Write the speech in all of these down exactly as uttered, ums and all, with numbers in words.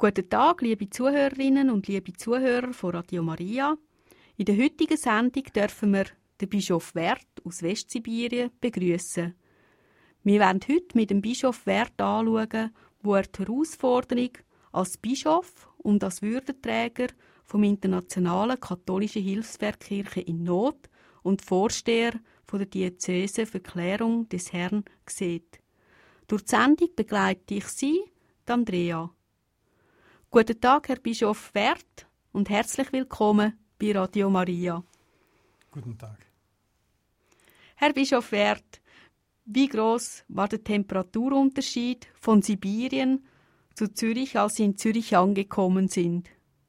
Guten Tag, liebe Zuhörerinnen und liebe Zuhörer von Radio Maria. In der heutigen Sendung dürfen wir den Bischof Werth aus Westsibirien begrüßen. Wir werden heute mit dem Bischof Werth anschauen, wo er die Herausforderung als Bischof und als Würdenträger vom Internationalen Katholischen Hilfswerk Kirche in Not und Vorsteher von der Diözese für Klärung des Herrn sieht. Durch die Sendung begleite ich Sie, Andrea. Guten Tag, Herr Bischof Werth, und herzlich willkommen bei Radio Maria. Guten Tag. Herr Bischof Werth, wie groß war der Temperaturunterschied von Sibirien zu Zürich, als Sie in Zürich angekommen sind?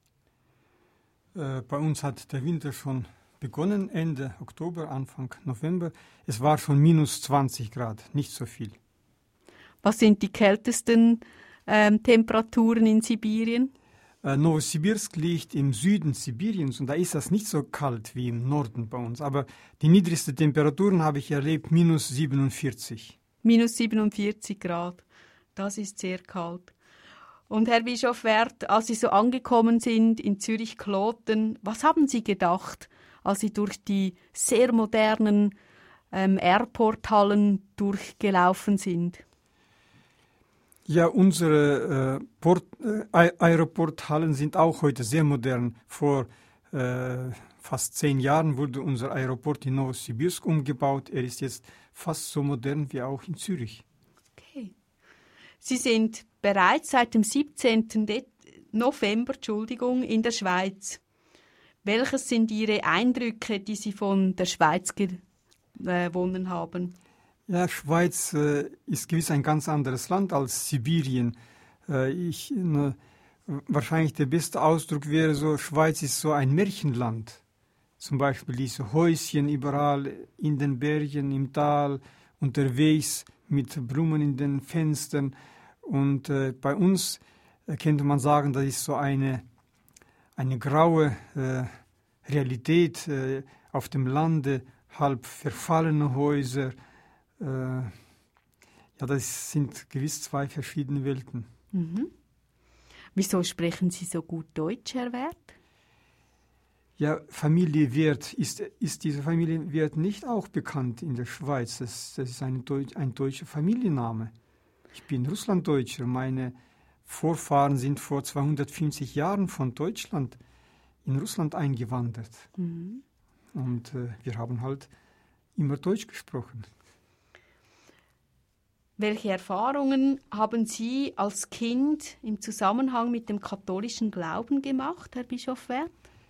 Äh, bei uns hat der Winter schon begonnen, Ende Oktober, Anfang November. Es war schon minus zwanzig Grad, nicht so viel. Was sind die kältesten ähm, Temperaturen in Sibirien? Äh, Novosibirsk liegt im Süden Sibiriens und da ist das nicht so kalt wie im Norden bei uns. Aber die niedrigsten Temperaturen habe ich erlebt, minus siebenundvierzig. Minus siebenundvierzig Grad, das ist sehr kalt. Und Herr Bischof Werth, als Sie so angekommen sind in Zürich-Kloten, was haben Sie gedacht, als Sie durch die sehr modernen ähm, Airport-Hallen durchgelaufen sind? Ja, unsere äh, Port, äh, Aeroporthallen sind auch heute sehr modern. Vor äh, fast zehn Jahren wurde unser Aeroport in Novosibirsk umgebaut. Er ist jetzt fast so modern wie auch in Zürich. Okay. Sie sind bereits seit dem siebzehnten November Entschuldigung, in der Schweiz. Welches sind Ihre Eindrücke, die Sie von der Schweiz gewonnen haben? Ja, Schweiz äh, ist gewiss ein ganz anderes Land als Sibirien. Äh, ich, ne, wahrscheinlich der beste Ausdruck wäre so, Schweiz ist so ein Märchenland. Zum Beispiel diese Häuschen überall in den Bergen, im Tal, unterwegs mit Blumen in den Fenstern. Und äh, bei uns äh, könnte man sagen, das ist so eine, eine graue äh, Realität äh, auf dem Lande, halb verfallene Häuser. Äh, ja, das sind gewiss zwei verschiedene Welten. Mhm. Wieso sprechen Sie so gut Deutsch, Herr Werth? Ja, Familie Werth, ist, ist diese Familie Werth nicht auch bekannt in der Schweiz? Das, das ist ein, Deut- ein deutscher Familienname. Ich bin Russlanddeutscher. Meine Vorfahren sind vor zweihundertfünfzig Jahren von Deutschland in Russland eingewandert. Mhm. Und äh, wir haben halt immer Deutsch gesprochen. Welche Erfahrungen haben Sie als Kind im Zusammenhang mit dem katholischen Glauben gemacht, Herr Bischof Werth?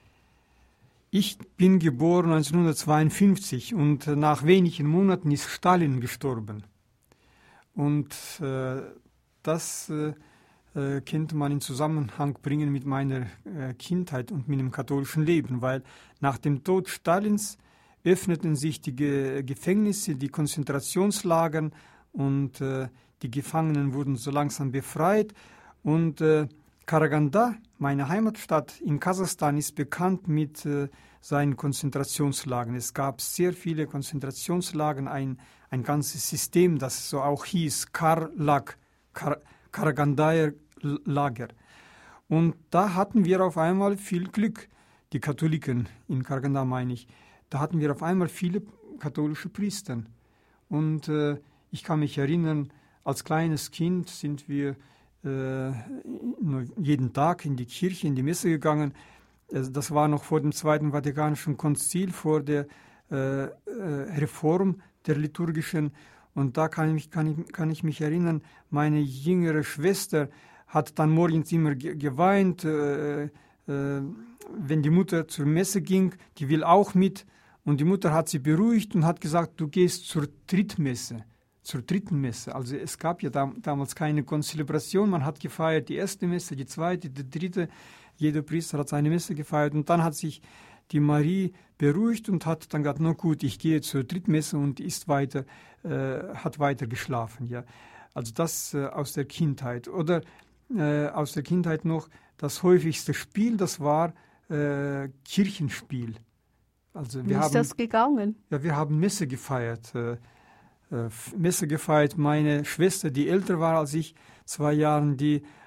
Ich bin geboren neunzehnhundertzweiundfünfzig und nach wenigen Monaten ist Stalin gestorben. Und äh, das äh, äh, könnte man in Zusammenhang bringen mit meiner äh, Kindheit und meinem katholischen Leben, weil nach dem Tod Stalins öffneten sich die Ge- Gefängnisse, die Konzentrationslager und äh, die Gefangenen wurden so langsam befreit. Und äh, Karaganda, meine Heimatstadt in Kasachstan, ist bekannt mit äh, seinen Konzentrationslagern. Es gab sehr viele Konzentrationslager, ein, ein ganzes System, das so auch hieß, Karlag, Kar Karagandaer Lager. Und da hatten wir auf einmal viel Glück, die Katholiken in Karaganda meine ich. Da hatten wir auf einmal viele katholische Priester. Und äh, ich kann mich erinnern, als kleines Kind sind wir äh, jeden Tag in die Kirche, in die Messe gegangen. Das war noch vor dem Zweiten Vatikanischen Konzil, vor der äh, äh, Reform der liturgischen. Und da kann ich, kann, ich, kann ich mich erinnern, meine jüngere Schwester hat dann morgens immer ge geweint, äh, äh, wenn die Mutter zur Messe ging, die will auch mit. Und die Mutter hat sie beruhigt und hat gesagt, du gehst zur Drittmesse. Zur dritten Messe. Also es gab ja dam damals keine Konzelebration. Man hat gefeiert die erste Messe, die zweite, die dritte. Jeder Priester hat seine Messe gefeiert. Und dann hat sich die Marie beruhigt und hat dann gesagt, na gut, ich gehe zur Drittmesse und ist weiter, äh, hat weiter geschlafen. Ja. Also das äh, aus der Kindheit. Oder äh, aus der Kindheit noch das häufigste Spiel, das war äh, Kirchenspiel. Also wir Wie ist haben, das gegangen? Ja, wir haben Messe gefeiert. Äh, Messe gefeiert. Meine Schwester, die älter war als ich, zwei Jahre, die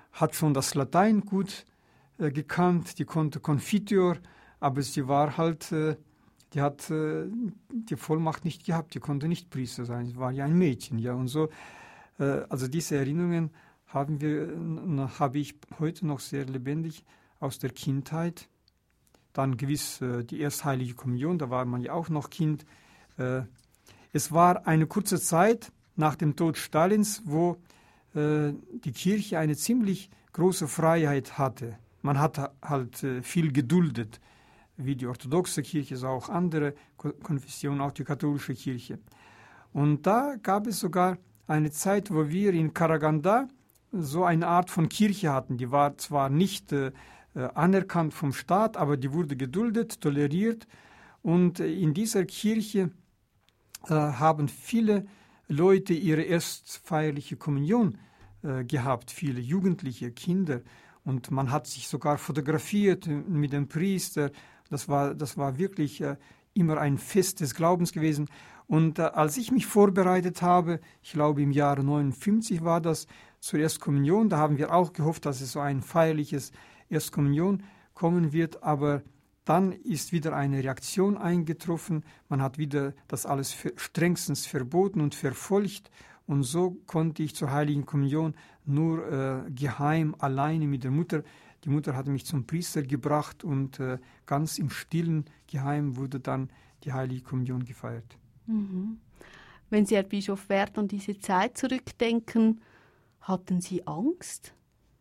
hat schon das Latein gut äh, gekannt, die konnte Konfitior, aber sie war halt, äh, die hat äh, die Vollmacht nicht gehabt, die konnte nicht Priester sein, sie war ja ein Mädchen, ja, und so. Äh, also diese Erinnerungen haben wir, habe ich heute noch sehr lebendig aus der Kindheit. Dann gewiss äh, die Erstheilige Kommunion, da war man ja auch noch Kind. Äh, es war eine kurze Zeit nach dem Tod Stalins, wo äh, die Kirche eine ziemlich große Freiheit hatte. Man hat halt äh, viel geduldet, wie die orthodoxe Kirche, so auch andere Konfessionen, auch die katholische Kirche. Und da gab es sogar eine Zeit, wo wir in Karaganda so eine Art von Kirche hatten. Die war zwar nicht äh, anerkannt vom Staat, aber die wurde geduldet, toleriert. Und äh, in dieser Kirche äh, haben viele Leute ihre erstfeierliche Kommunion äh, gehabt, viele Jugendliche, Kinder. Und man hat sich sogar fotografiert mit dem Priester. Das war, das war wirklich äh, immer ein Fest des Glaubens gewesen. Und äh, als ich mich vorbereitet habe, ich glaube im Jahre neunundfünfzig war das, zur Erstkommunion, da haben wir auch gehofft, dass es so ein feierliches Erstkommunion kommen wird, aber dann ist wieder eine Reaktion eingetroffen, man hat wieder das alles strengstens verboten und verfolgt und so konnte ich zur Heiligen Kommunion nur äh, geheim, alleine mit der Mutter. Die Mutter hatte mich zum Priester gebracht und äh, ganz im Stillen, geheim wurde dann die Heilige Kommunion gefeiert. Mhm. Wenn Sie, Herr Bischof Werth, an diese Zeit zurückdenken, hatten Sie Angst?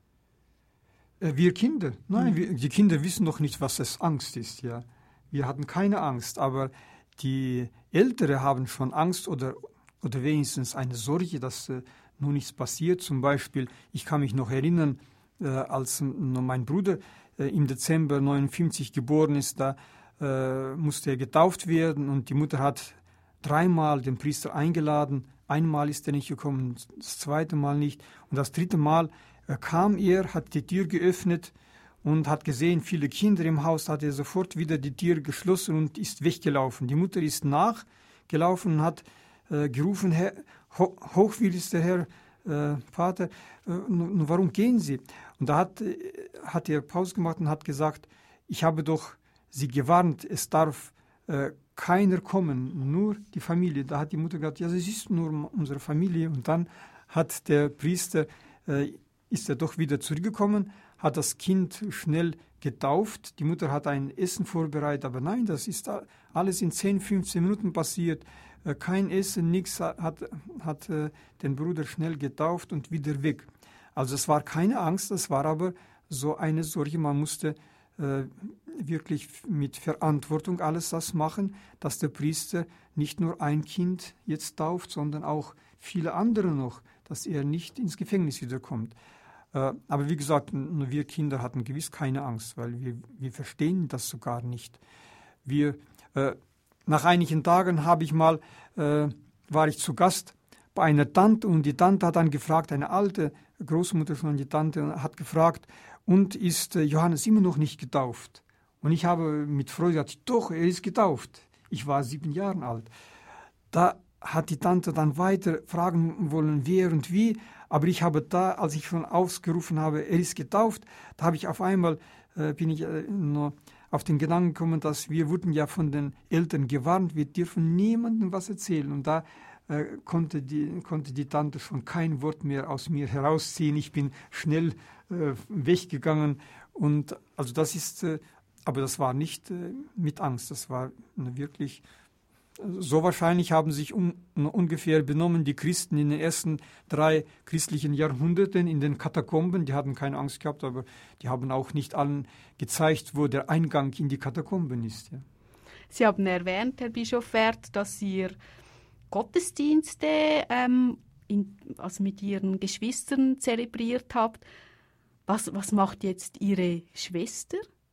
Wir Kinder? Nein, mhm. wir, die Kinder wissen noch nicht, was es Angst ist. Ja, wir hatten keine Angst, aber die Ältere haben schon Angst oder, oder wenigstens eine Sorge, dass äh, nun nichts passiert. Zum Beispiel, ich kann mich noch erinnern, äh, als mein Bruder äh, im Dezember neunundfünfzig geboren ist, da äh, musste er getauft werden und die Mutter hat dreimal den Priester eingeladen. Einmal ist er nicht gekommen, das zweite Mal nicht. Und das dritte Mal äh, kam er, hat die Tür geöffnet und hat gesehen, viele Kinder im Haus, hat er sofort wieder die Tür geschlossen und ist weggelaufen. Die Mutter ist nachgelaufen und hat äh, gerufen, Herr, ho hochwürdigster Herr, äh, Vater, äh, warum gehen Sie? Und da hat, äh, hat er Pause gemacht und hat gesagt, ich habe doch Sie gewarnt, es darf äh, keiner kommen, nur die Familie. Da hat die Mutter gesagt, ja, es ist nur unsere Familie. Und dann hat der Priester, äh, ist er doch wieder zurückgekommen, hat das Kind schnell getauft. Die Mutter hat ein Essen vorbereitet, aber nein, das ist alles in zehn, fünfzehn Minuten passiert. Äh, kein Essen, nichts, hat, hat äh, den Bruder schnell getauft und wieder weg. Also es war keine Angst, es war aber so eine Sorge, man musste äh, wirklich mit Verantwortung alles das machen, dass der Priester nicht nur ein Kind jetzt tauft, sondern auch viele andere noch, dass er nicht ins Gefängnis wiederkommt. Äh, aber wie gesagt, wir Kinder hatten gewiss keine Angst, weil wir, wir verstehen das sogar nicht. Wir, äh, nach einigen Tagen habe ich mal, äh, war ich zu Gast bei einer Tante und die Tante hat dann gefragt, eine alte Großmutter schon, die Tante hat gefragt, und ist äh, Johannes immer noch nicht getauft? Und ich habe mit Freude gesagt, doch, er ist getauft. Ich war sieben Jahre alt. Da hat die Tante dann weiter fragen wollen, wer und wie. Aber ich habe da, als ich schon ausgerufen habe, er ist getauft, da habe ich auf einmal, äh, bin ich äh, nur auf den Gedanken gekommen, dass wir wurden ja von den Eltern gewarnt, wir dürfen niemandem was erzählen. Und da äh, konnte, die, konnte die Tante schon kein Wort mehr aus mir herausziehen. Ich bin schnell äh, weggegangen. Und also das ist... Äh, Aber das war nicht äh, mit Angst, das war äh, wirklich, äh, so wahrscheinlich haben sich um, ungefähr benommen die Christen in den ersten drei christlichen Jahrhunderten in den Katakomben. Die hatten keine Angst gehabt, aber die haben auch nicht allen gezeigt, wo der Eingang in die Katakomben ist. Ja. Sie haben erwähnt, Herr Bischof Werth, dass ihr Gottesdienste ähm, in, also mit Ihren Geschwistern zelebriert habt. Was, was macht jetzt Ihre Schwester?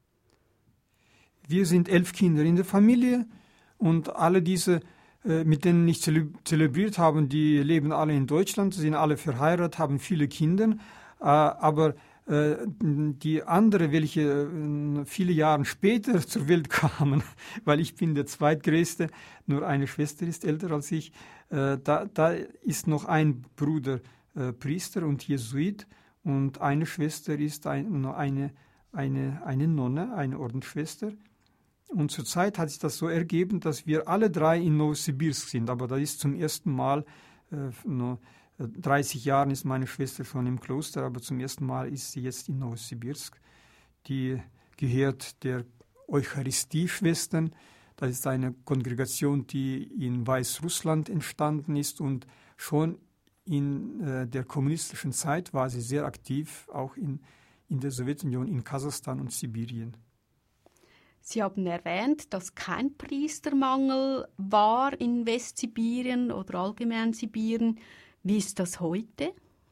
Wir sind elf Kinder in der Familie und alle diese, äh, mit denen ich zele zelebriert habe, die leben alle in Deutschland, sind alle verheiratet, haben viele Kinder. Äh, aber äh, die andere, welche äh, viele Jahre später zur Welt kamen, weil ich bin der Zweitgrößte, nur eine Schwester ist älter als ich, äh, da, da ist noch ein Bruder äh, Priester und Jesuit. und eine Schwester ist ein, eine, eine, eine Nonne, eine Ordensschwester. Und zurzeit hat sich das so ergeben, dass wir alle drei in Novosibirsk sind. Aber das ist zum ersten Mal, äh, nur dreißig Jahren ist meine Schwester schon im Kloster, aber zum ersten Mal ist sie jetzt in Novosibirsk. Die gehört der Eucharistie-Schwestern. Das ist eine Kongregation, die in Weißrussland entstanden ist, und schon in äh, der kommunistischen Zeit war sie sehr aktiv, auch in, in der Sowjetunion, in Kasachstan und Sibirien. Sie haben erwähnt, dass kein Priestermangel war in Westsibirien oder allgemein Sibirien. Wie ist das heute?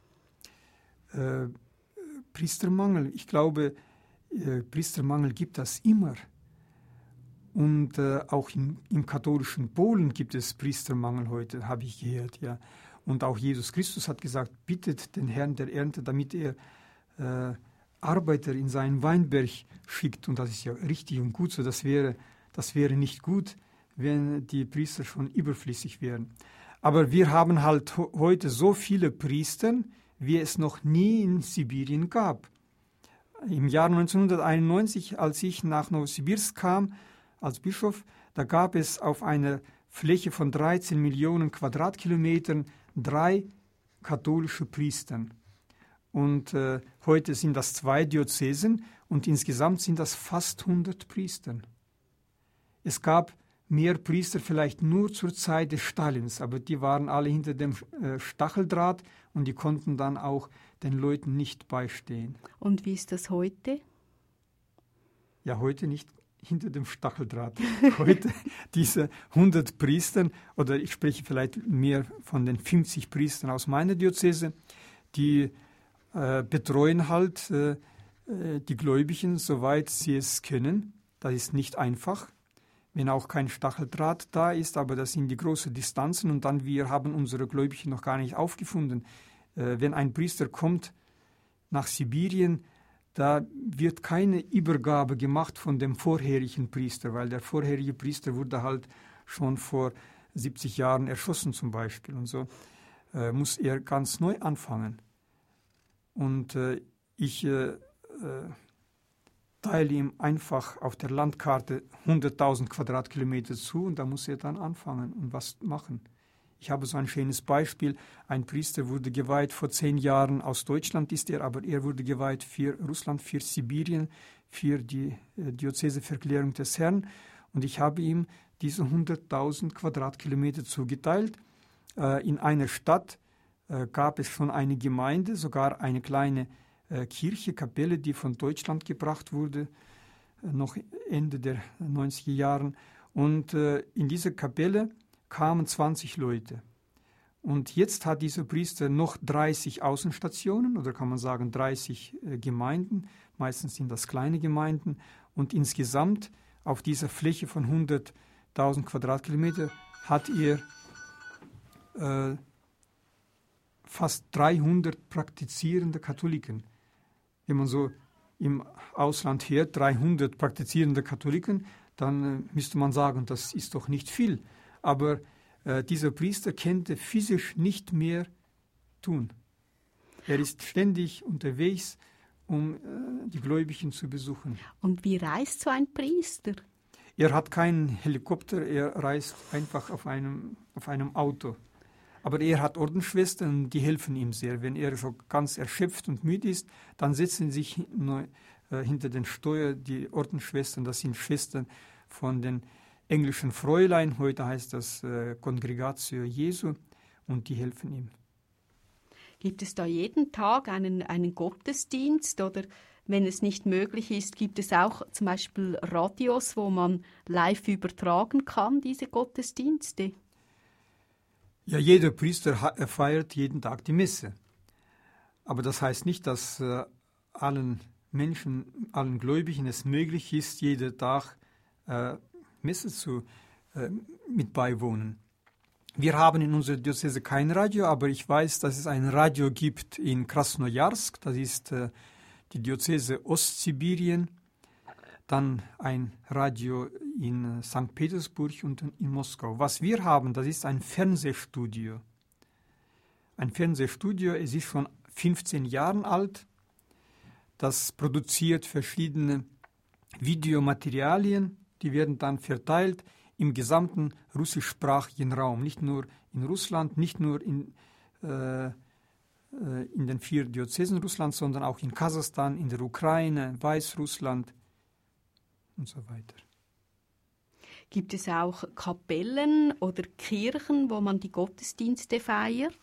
Äh, Priestermangel, ich glaube, äh, Priestermangel gibt es immer. Und äh, auch in, im katholischen Polen gibt es Priestermangel heute, habe ich gehört. Ja. Und auch Jesus Christus hat gesagt, bittet den Herrn der Ernte, damit er äh, Arbeiter in seinen Weinberg schickt. Und das ist ja richtig und gut so. Das wäre, das wäre nicht gut, wenn die Priester schon überflüssig wären. Aber wir haben halt ho- heute so viele Priester, wie es noch nie in Sibirien gab. Im Jahr neunzehnhunderteinundneunzig, als ich nach Novosibirsk kam, als Bischof, da gab es auf einer Fläche von dreizehn Millionen Quadratkilometern drei katholische Priester. Und äh, heute sind das zwei Diözesen und insgesamt sind das fast hundert Priester. Es gab mehr Priester vielleicht nur zur Zeit des Stalins, aber die waren alle hinter dem äh, Stacheldraht und die konnten dann auch den Leuten nicht beistehen. Und wie ist das heute? Ja, heute nicht hinter dem Stacheldraht. Heute diese hundert Priester, oder ich spreche vielleicht mehr von den fünfzig Priestern aus meiner Diözese, die äh, betreuen halt äh, die Gläubigen, soweit sie es können. Das ist nicht einfach, wenn auch kein Stacheldraht da ist, aber das sind die großen Distanzen, und dann wir haben unsere Gläubigen noch gar nicht aufgefunden. Äh, wenn ein Priester kommt nach Sibirien, da wird keine Übergabe gemacht von dem vorherigen Priester, weil der vorherige Priester wurde halt schon vor siebzig Jahren erschossen zum Beispiel. Und so äh, muss er ganz neu anfangen. Und äh, ich äh, äh, teile ihm einfach auf der Landkarte hunderttausend Quadratkilometer zu, und da muss er dann anfangen und was machen. Ich habe so ein schönes Beispiel. Ein Priester wurde geweiht vor zehn Jahren, aus Deutschland ist er, aber er wurde geweiht für Russland, für Sibirien, für die äh, Diözeseverklärung des Herrn. Und ich habe ihm diese hunderttausend Quadratkilometer zugeteilt. Äh, in einer Stadt äh, gab es schon eine Gemeinde, sogar eine kleine äh, Kirche, Kapelle, die von Deutschland gebracht wurde, äh, noch Ende der neunziger Jahren. Und äh, in dieser Kapelle kamen zwanzig Leute. Und jetzt hat dieser Priester noch dreißig Außenstationen, oder kann man sagen dreißig äh, Gemeinden, meistens sind das kleine Gemeinden, und insgesamt auf dieser Fläche von hunderttausend Quadratkilometer hat er äh, fast dreihundert praktizierende Katholiken. Wenn man so im Ausland hört, dreihundert praktizierende Katholiken, dann äh, müsste man sagen, das ist doch nicht viel. Aber äh, dieser Priester könnte physisch nicht mehr tun. Er ist ständig unterwegs, um äh, die Gläubigen zu besuchen. Und wie reist so ein Priester? Er hat keinen Helikopter, er reist einfach auf einem, auf einem Auto. Aber er hat Ordensschwestern, die helfen ihm sehr. Wenn er so ganz erschöpft und müde ist, dann setzen sich äh, hinter den Steuer die Ordensschwestern, das sind Schwestern von den englischen Fräulein, heute heißt das äh, Congregatio Jesu, und die helfen ihm. Gibt es da jeden Tag einen, einen Gottesdienst, oder wenn es nicht möglich ist, gibt es auch zum Beispiel Radios, wo man live übertragen kann, diese Gottesdienste? Ja, jeder Priester ha- feiert jeden Tag die Messe. Aber das heißt nicht, dass äh, allen Menschen, allen Gläubigen es möglich ist, jeden Tag äh, Messe zu, äh, mit beiwohnen. Wir haben in unserer Diözese kein Radio, aber ich weiß, dass es ein Radio gibt in Krasnojarsk, das ist äh, die Diözese Ostsibirien, dann ein Radio in äh, Sankt Petersburg und in Moskau. Was wir haben, das ist ein Fernsehstudio. Ein Fernsehstudio, es ist schon fünfzehn Jahren alt. Das produziert verschiedene Videomaterialien, die werden dann verteilt im gesamten russischsprachigen Raum, nicht nur in Russland, nicht nur in, äh, in den vier Diözesen Russlands, sondern auch in Kasachstan, in der Ukraine, Weißrussland und so weiter. Gibt es auch Kapellen oder Kirchen, wo man die Gottesdienste feiert?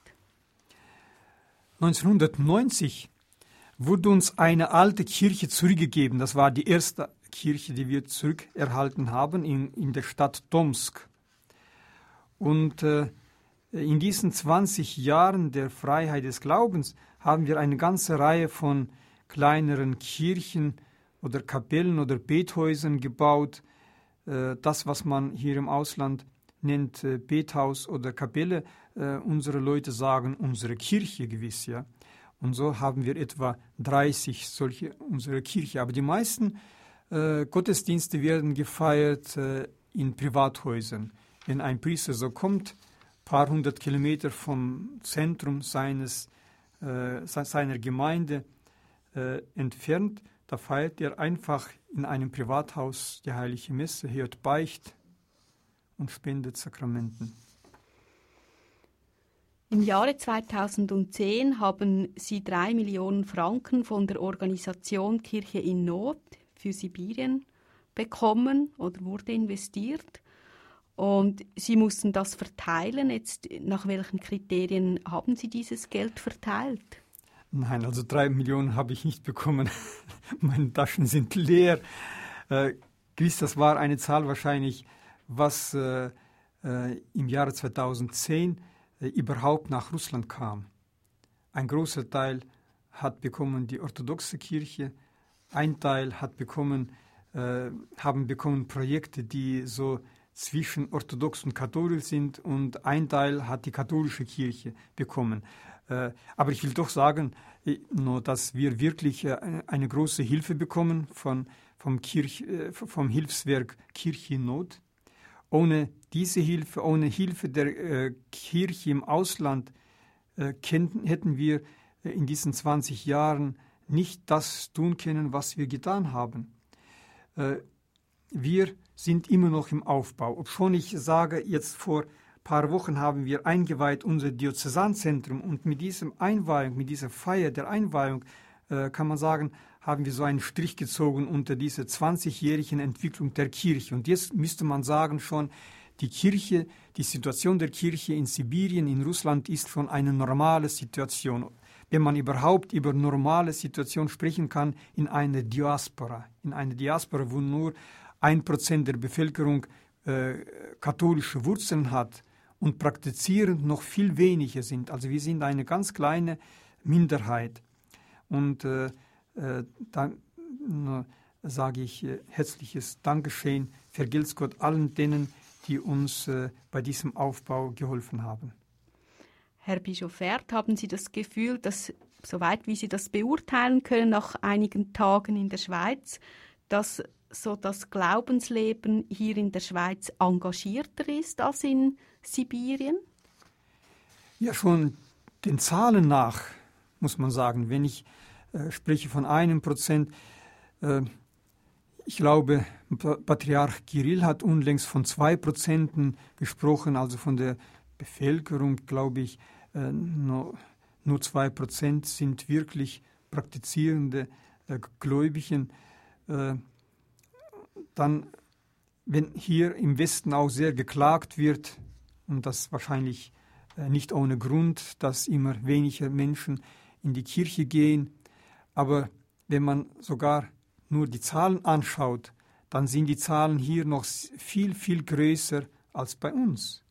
neunzehnhundertneunzig wurde uns eine alte Kirche zurückgegeben. Das war die erste Kirche, die wir zurückerhalten haben in, in der Stadt Tomsk. Und äh, in diesen zwanzig Jahren der Freiheit des Glaubens haben wir eine ganze Reihe von kleineren Kirchen oder Kapellen oder Bethäusern gebaut. Äh, das, was man hier im Ausland nennt äh, Bethaus oder Kapelle. Äh, unsere Leute sagen unsere Kirche gewiss, ja. Und so haben wir etwa dreißig solche unsere Kirche. Aber die meisten äh, Gottesdienste werden gefeiert äh, in Privathäusern. Wenn ein Priester so kommt, ein paar hundert Kilometer vom Zentrum seines, äh, seiner Gemeinde äh, entfernt, da feiert er einfach in einem Privathaus die Heilige Messe, hört Beicht und spendet Sakramenten. Im Jahre zweitausendzehn haben Sie drei Millionen Franken von der Organisation Kirche in Not für Sibirien bekommen oder wurde investiert. Und Sie mussten das verteilen. Jetzt, nach welchen Kriterien haben Sie dieses Geld verteilt? Nein, also drei Millionen habe ich nicht bekommen. Meine Taschen sind leer. Äh, gewiss, das war eine Zahl wahrscheinlich, was äh, äh, im Jahre zweitausendzehn äh, überhaupt nach Russland kam. Ein großer Teil hat bekommen die orthodoxe Kirche, ein Teil hat bekommen, äh, haben bekommen Projekte, die so zwischen orthodox und katholisch sind, und ein Teil hat die katholische Kirche bekommen. Äh, aber ich will doch sagen, äh, nur, dass wir wirklich äh, eine große Hilfe bekommen von, vom, Kirch, äh, vom Hilfswerk Kirche in Not. Ohne diese Hilfe, ohne Hilfe der äh, Kirche im Ausland, äh, kennt, hätten wir äh, in diesen zwanzig Jahren nicht das tun können, was wir getan haben. Äh, wir sind immer noch im Aufbau. Obschon ich sage, jetzt vor ein paar Wochen haben wir eingeweiht unser Diözesanzentrum, und mit diesem Einweihung, mit dieser Feier der Einweihung, äh, kann man sagen, haben wir so einen Strich gezogen unter diese zwanzigjährigen Entwicklung der Kirche. Und jetzt müsste man sagen schon, die Kirche, die Situation der Kirche in Sibirien, in Russland ist schon eine normale Situation. Wenn man überhaupt über normale Situation sprechen kann, in einer Diaspora. In einer Diaspora, wo nur ein Prozent der Bevölkerung äh, katholische Wurzeln hat und praktizierend noch viel weniger sind. Also wir sind eine ganz kleine Minderheit. Und äh, äh, dann äh, sage ich äh, herzliches Dankeschön, vergelt's Gott allen denen, die uns äh, bei diesem Aufbau geholfen haben. Herr Bischof Werth, haben Sie das Gefühl, dass, soweit wie Sie das beurteilen können, nach einigen Tagen in der Schweiz, dass so das Glaubensleben hier in der Schweiz engagierter ist als in Sibirien? Ja, schon den Zahlen nach, muss man sagen. Wenn ich äh, spreche von einem Prozent, äh, ich glaube, Patriarch Kirill hat unlängst von zwei Prozenten gesprochen, also von der Bevölkerung, glaube ich, äh, nur, nur zwei Prozent sind wirklich praktizierende äh, Gläubigen. Äh, Dann, wenn hier im Westen auch sehr geklagt wird, und das wahrscheinlich äh, nicht ohne Grund, dass immer weniger Menschen in die Kirche gehen, aber wenn man sogar nur die Zahlen anschaut, dann sind die Zahlen hier noch viel, viel größer als bei uns.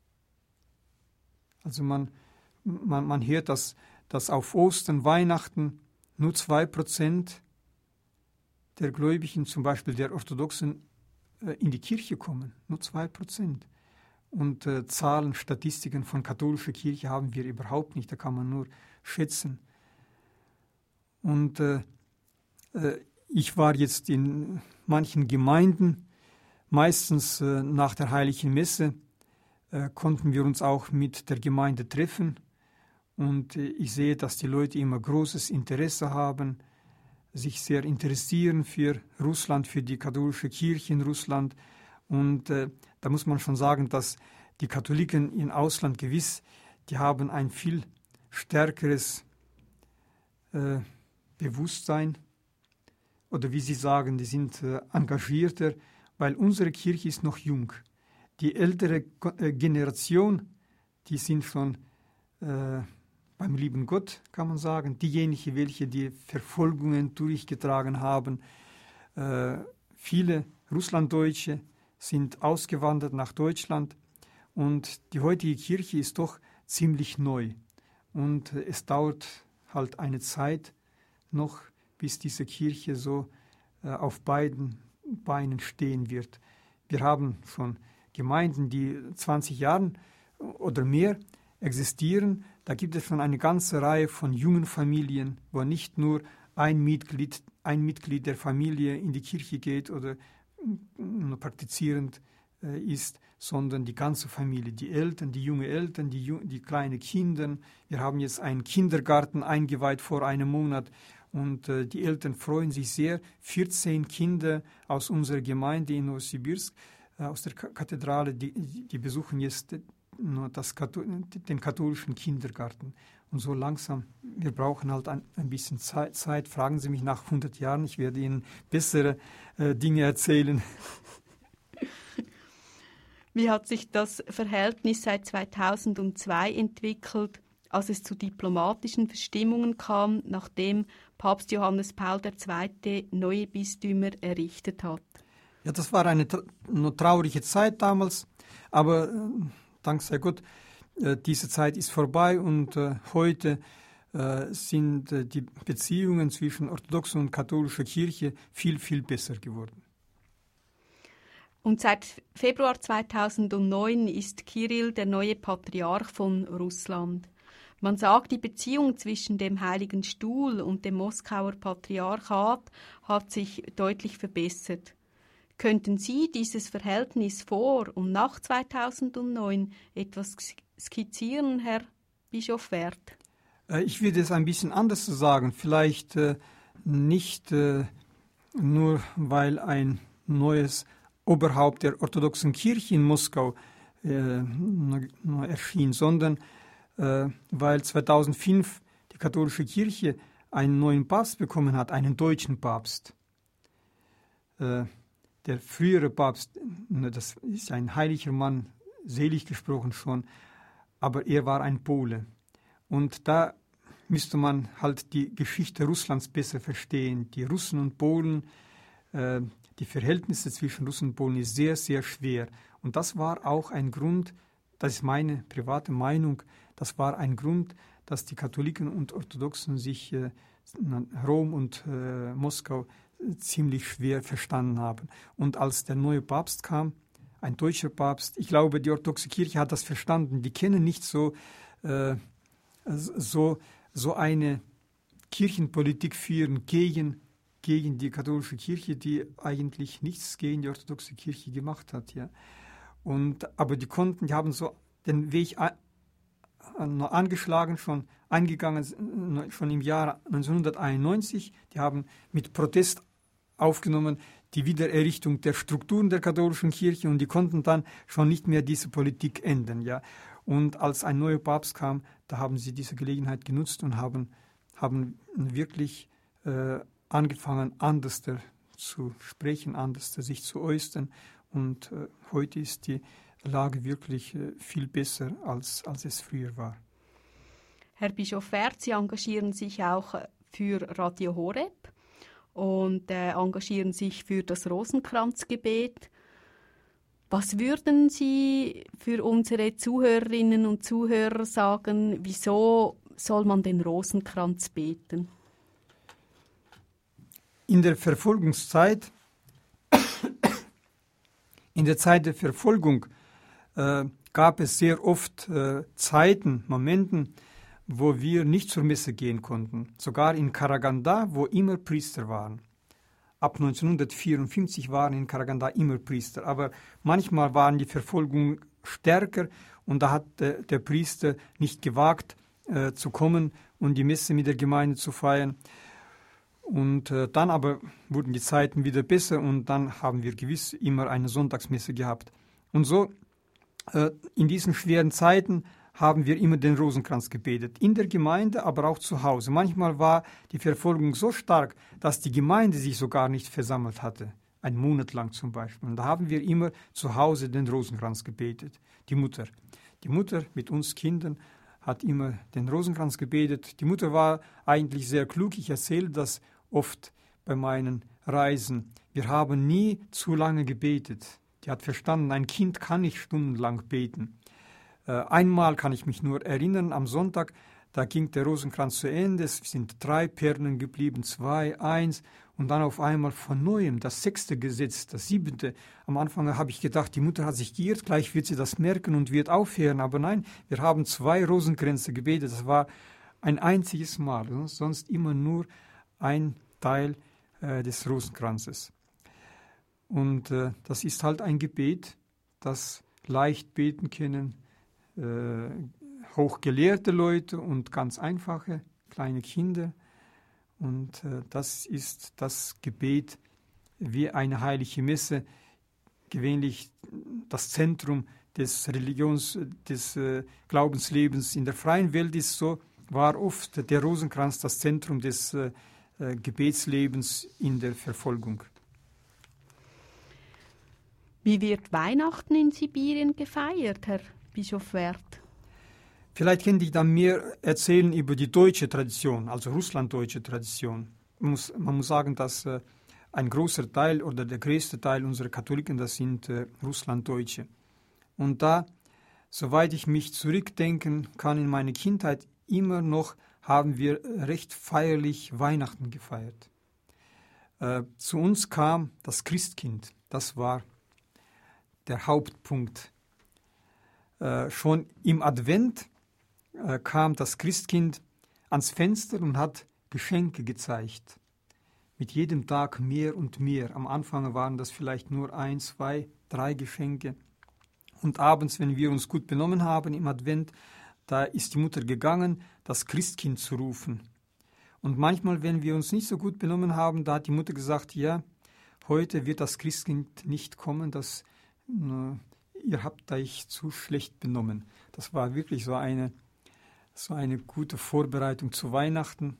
Also man, man, man hört, dass, dass auf Ostern, Weihnachten nur zwei Prozent der Gläubigen, zum Beispiel der Orthodoxen, in die Kirche kommen, nur zwei Prozent. Und äh, Zahlen, Statistiken von katholischer Kirche haben wir überhaupt nicht, da kann man nur schätzen. Und äh, äh, ich war jetzt in manchen Gemeinden, meistens äh, nach der Heiligen Messe, äh, konnten wir uns auch mit der Gemeinde treffen. Und äh, ich sehe, dass die Leute immer großes Interesse haben, sich sehr interessieren für Russland, für die katholische Kirche in Russland. Und äh, da muss man schon sagen, dass die Katholiken im Ausland gewiss, die haben ein viel stärkeres äh, Bewusstsein, oder wie Sie sagen, die sind äh, engagierter, weil unsere Kirche ist noch jung. Die ältere äh, Generation, die sind schon äh, beim lieben Gott, kann man sagen, diejenigen, welche die Verfolgungen durchgetragen haben. Äh, viele Russlanddeutsche sind ausgewandert nach Deutschland und die heutige Kirche ist doch ziemlich neu. Und äh, es dauert halt eine Zeit noch, bis diese Kirche so äh, auf beiden Beinen stehen wird. Wir haben schon Gemeinden, die zwanzig Jahre oder mehr existieren. Da gibt es schon eine ganze Reihe von jungen Familien, wo nicht nur ein Mitglied, ein Mitglied der Familie in die Kirche geht oder äh, praktizierend äh, ist, sondern die ganze Familie, die Eltern, die jungen Eltern, die, die kleinen Kinder. Wir haben jetzt einen Kindergarten eingeweiht vor einem Monat und äh, die Eltern freuen sich sehr. vierzehn Kinder aus unserer Gemeinde in Novosibirsk, äh, aus der K- Kathedrale, die, die besuchen jetzt nur das, den katholischen Kindergarten. Und so langsam, wir brauchen halt ein, ein bisschen Zeit, Zeit. Fragen Sie mich nach hundert Jahren, ich werde Ihnen bessere äh, Dinge erzählen. Wie hat sich das Verhältnis seit zweitausendzwei entwickelt, als es zu diplomatischen Verstimmungen kam, nachdem Papst Johannes Paul der Zweite neue Bistümer errichtet hat? Ja, das war eine tra- eine traurige Zeit damals, aber äh, dank sei Gott, äh, diese Zeit ist vorbei und äh, heute äh, sind äh, die Beziehungen zwischen orthodoxer und katholischer Kirche viel, viel besser geworden. Und seit Februar zweitausendneun ist Kirill der neue Patriarch von Russland. Man sagt, die Beziehung zwischen dem Heiligen Stuhl und dem Moskauer Patriarchat hat sich deutlich verbessert. Könnten Sie dieses Verhältnis vor und nach zweitausendneun etwas skizzieren, Herr Bischof Werth? Äh, ich würde es ein bisschen anders sagen. Vielleicht äh, nicht äh, nur, weil ein neues Oberhaupt der orthodoxen Kirche in Moskau äh, erschien, sondern äh, weil zweitausendfünf die katholische Kirche einen neuen Papst bekommen hat, einen deutschen Papst. Äh, der frühere Papst, das ist ein heiliger Mann, selig gesprochen schon, aber er war ein Pole. Und da müsste man halt die Geschichte Russlands besser verstehen. Die Russen und Polen, äh, die Verhältnisse zwischen Russen und Polen ist sehr, sehr schwer. Und das war auch ein Grund, das ist meine private Meinung, das war ein Grund, dass die Katholiken und Orthodoxen sich äh, Rom und äh, Moskau äh, ziemlich schwer verstanden haben. Und als der neue Papst kam, ein deutscher Papst, ich glaube, die orthodoxe Kirche hat das verstanden. Die kennen nicht so, äh, so, so eine Kirchenpolitik führen gegen gegen die katholische Kirche, die eigentlich nichts gegen die orthodoxe Kirche gemacht hat. Ja. Und, aber die konnten, die haben so den Weg a, a, angeschlagen, schon eingegangen, schon im Jahr neunzehnhunderteinundneunzig. Die haben mit Protest aufgenommen die Wiedererrichtung der Strukturen der katholischen Kirche und die konnten dann schon nicht mehr diese Politik ändern. Ja. Und als ein neuer Papst kam, da haben sie diese Gelegenheit genutzt und haben, haben wirklich äh, angefangen, anders zu sprechen, anders sich zu äußern. Und äh, heute ist die Lage wirklich äh, viel besser, als, als es früher war. Herr Bischof Werth, Sie engagieren sich auch für Radio Horeb und äh, engagieren sich für das Rosenkranzgebet. Was würden Sie für unsere Zuhörerinnen und Zuhörer sagen, wieso soll man den Rosenkranz beten? In der Verfolgungszeit, in der Zeit der Verfolgung äh, gab es sehr oft äh, Zeiten, Momenten, wo wir nicht zur Messe gehen konnten. Sogar in Karaganda, wo immer Priester waren. Ab neunzehnhundertvierundfünfzig waren in Karaganda immer Priester. Aber manchmal waren die Verfolgungen stärker und da hat äh, der Priester nicht gewagt, äh, zu kommen und die Messe mit der Gemeinde zu feiern. Und äh, dann aber wurden die Zeiten wieder besser und dann haben wir gewiss immer eine Sonntagsmesse gehabt. Und so äh, in diesen schweren Zeiten haben wir immer den Rosenkranz gebetet, in der Gemeinde, aber auch zu Hause. Manchmal war die Verfolgung so stark, dass die Gemeinde sich sogar nicht versammelt hatte, einen Monat lang zum Beispiel. Und da haben wir immer zu Hause den Rosenkranz gebetet, die Mutter. Die Mutter mit uns Kindern hat immer den Rosenkranz gebetet. Die Mutter war eigentlich sehr klug. Ich erzähle das oft bei meinen Reisen. Wir haben nie zu lange gebetet. Die hat verstanden, ein Kind kann nicht stundenlang beten. Äh, einmal kann ich mich nur erinnern, am Sonntag, da ging der Rosenkranz zu Ende. Es sind drei Perlen geblieben, zwei, eins. Und dann auf einmal von Neuem das sechste Gesetz, das siebente. Am Anfang habe ich gedacht, die Mutter hat sich geirrt, gleich wird sie das merken und wird aufhören. Aber nein, wir haben zwei Rosenkränze gebetet. Das war ein einziges Mal, sonst immer nur ein Teil äh, des Rosenkranzes. Und äh, das ist halt ein Gebet, das leicht beten können äh, hochgelehrte Leute und ganz einfache kleine Kinder. Und äh, das ist das Gebet wie eine heilige Messe, gewöhnlich das Zentrum des Religions, des äh, Glaubenslebens in der freien Welt ist so, war oft der Rosenkranz das Zentrum des äh, äh, Gebetslebens in der Verfolgung. Wie wird Weihnachten in Sibirien gefeiert, Herr Bischof Werth? Vielleicht könnte ich dann mehr erzählen über die deutsche Tradition, also russlanddeutsche Tradition. Man muss, man muss sagen, dass äh, ein großer Teil oder der größte Teil unserer Katholiken, das sind äh, Russlanddeutsche. Und da, soweit ich mich zurückdenken kann in meine Kindheit, immer noch haben wir recht feierlich Weihnachten gefeiert. Äh, zu uns kam das Christkind, das war der Hauptpunkt. Äh, schon im Advent äh, kam das Christkind ans Fenster und hat Geschenke gezeigt. Mit jedem Tag mehr und mehr. Am Anfang waren das vielleicht nur ein, zwei, drei Geschenke. Und abends, wenn wir uns gut benommen haben im Advent, da ist die Mutter gegangen, das Christkind zu rufen. Und manchmal, wenn wir uns nicht so gut benommen haben, da hat die Mutter gesagt, ja, heute wird das Christkind nicht kommen, das, äh, ihr habt euch zu schlecht benommen. Das war wirklich so eine, so eine gute Vorbereitung zu Weihnachten.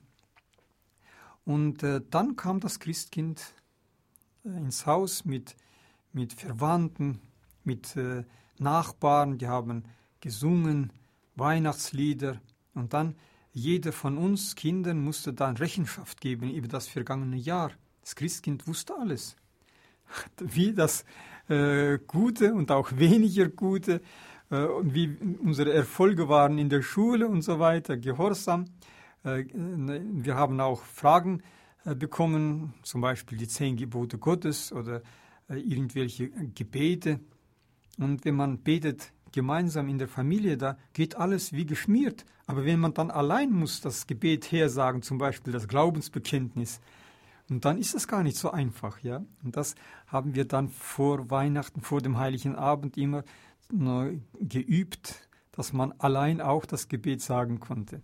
Und äh, dann kam das Christkind äh, ins Haus mit, mit Verwandten, mit äh, Nachbarn, die haben gesungen, Weihnachtslieder. Und dann jeder von uns Kindern musste dann Rechenschaft geben über das vergangene Jahr. Das Christkind wusste alles. Wie das äh, Gute und auch weniger Gute äh, und wie unsere Erfolge waren in der Schule und so weiter, Gehorsam. Äh, wir haben auch Fragen äh, bekommen, zum Beispiel die zehn Gebote Gottes oder äh, irgendwelche Gebete. Und wenn man betet gemeinsam in der Familie, da geht alles wie geschmiert. Aber wenn man dann allein muss das Gebet hersagen, zum Beispiel das Glaubensbekenntnis, und dann ist das gar nicht so einfach, ja. Und das haben wir dann vor Weihnachten, vor dem Heiligen Abend immer äh, geübt, dass man allein auch das Gebet sagen konnte.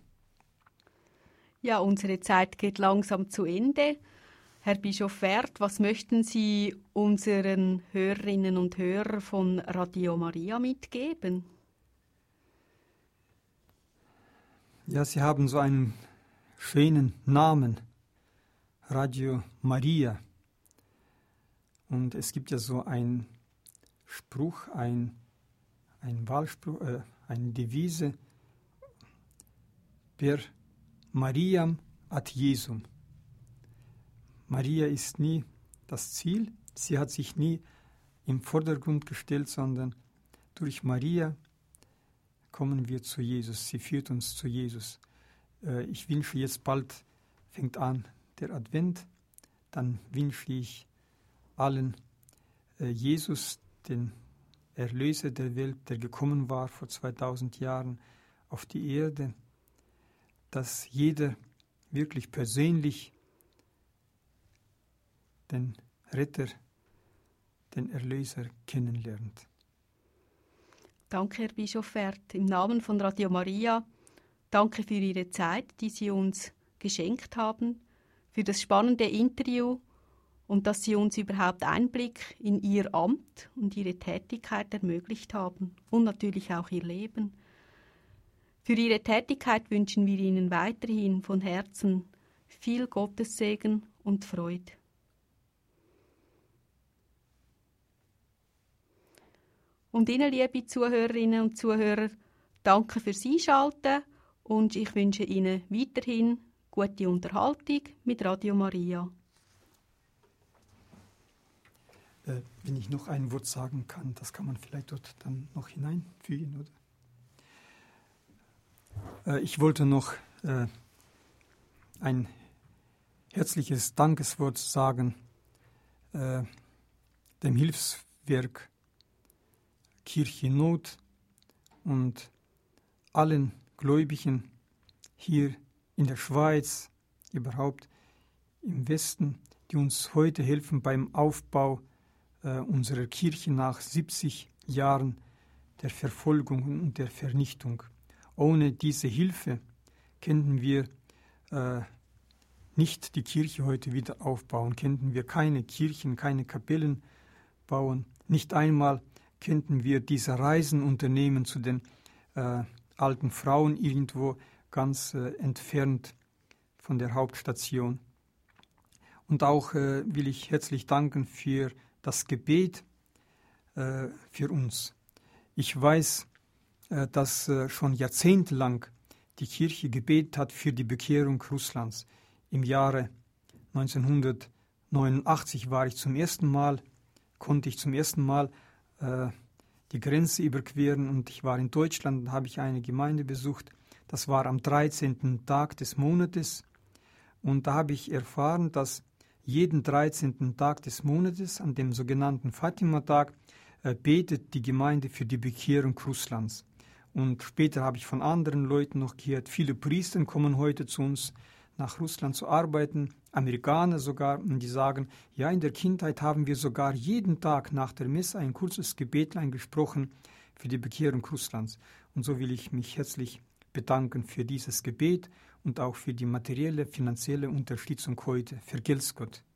Ja, unsere Zeit geht langsam zu Ende. Herr Bischof Werth, was möchten Sie unseren Hörerinnen und Hörern von Radio Maria mitgeben? Ja, Sie haben so einen schönen Namen, Radio Maria. Und es gibt ja so einen Spruch, ein, ein Wahlspruch, äh, eine Devise, per Mariam ad Jesum. Maria ist nie das Ziel, sie hat sich nie im Vordergrund gestellt, sondern durch Maria kommen wir zu Jesus, sie führt uns zu Jesus. Ich wünsche jetzt bald, fängt an der Advent, dann wünsche ich allen Jesus, den Erlöser der Welt, der gekommen war vor zweitausend Jahren auf die Erde, dass jeder wirklich persönlich den Retter, den Erlöser kennenlernt. Danke, Herr Bischof Werth. Im Namen von Radio Maria Danke für Ihre Zeit, die Sie uns geschenkt haben, für das spannende Interview und dass Sie uns überhaupt Einblick in Ihr Amt und Ihre Tätigkeit ermöglicht haben und natürlich auch Ihr Leben. Für Ihre Tätigkeit wünschen wir Ihnen weiterhin von Herzen viel Gottessegen und Freude. Und Ihnen, liebe Zuhörerinnen und Zuhörer, danke fürs Einschalten und ich wünsche Ihnen weiterhin gute Unterhaltung mit Radio Maria. Äh, wenn ich noch ein Wort sagen kann, das kann man vielleicht dort dann noch hineinfügen, oder? Äh, ich wollte noch äh, ein herzliches Dankeswort sagen äh, dem Hilfswerk Kirche Not und allen Gläubigen hier in der Schweiz, überhaupt im Westen, die uns heute helfen beim Aufbau äh, unserer Kirche nach siebzig Jahren der Verfolgung und der Vernichtung. Ohne diese Hilfe könnten wir äh, nicht die Kirche heute wieder aufbauen, könnten wir keine Kirchen, keine Kapellen bauen, nicht einmal könnten wir diese Reisen unternehmen zu den äh, alten Frauen irgendwo ganz äh, entfernt von der Hauptstation. Und auch äh, will ich herzlich danken für das Gebet äh, für uns. Ich weiß, äh, dass äh, schon jahrzehntelang die Kirche gebetet hat für die Bekehrung Russlands. Im Jahre neunzehnhundertneunundachtzig war ich zum ersten Mal, konnte ich zum ersten Mal die Grenze überqueren und ich war in Deutschland und habe ich eine Gemeinde besucht. Das war am dreizehnten Tag des Monates und da habe ich erfahren, dass jeden dreizehnten Tag des Monates, an dem sogenannten Fatima-Tag, äh, betet die Gemeinde für die Bekehrung Russlands. Und später habe ich von anderen Leuten noch gehört, viele Priester kommen heute zu uns nach Russland zu arbeiten, Amerikaner sogar, und die sagen, ja, in der Kindheit haben wir sogar jeden Tag nach der Messe ein kurzes Gebetlein gesprochen für die Bekehrung Russlands. Und so will ich mich herzlich bedanken für dieses Gebet und auch für die materielle, finanzielle Unterstützung heute. Vergelt's Gott.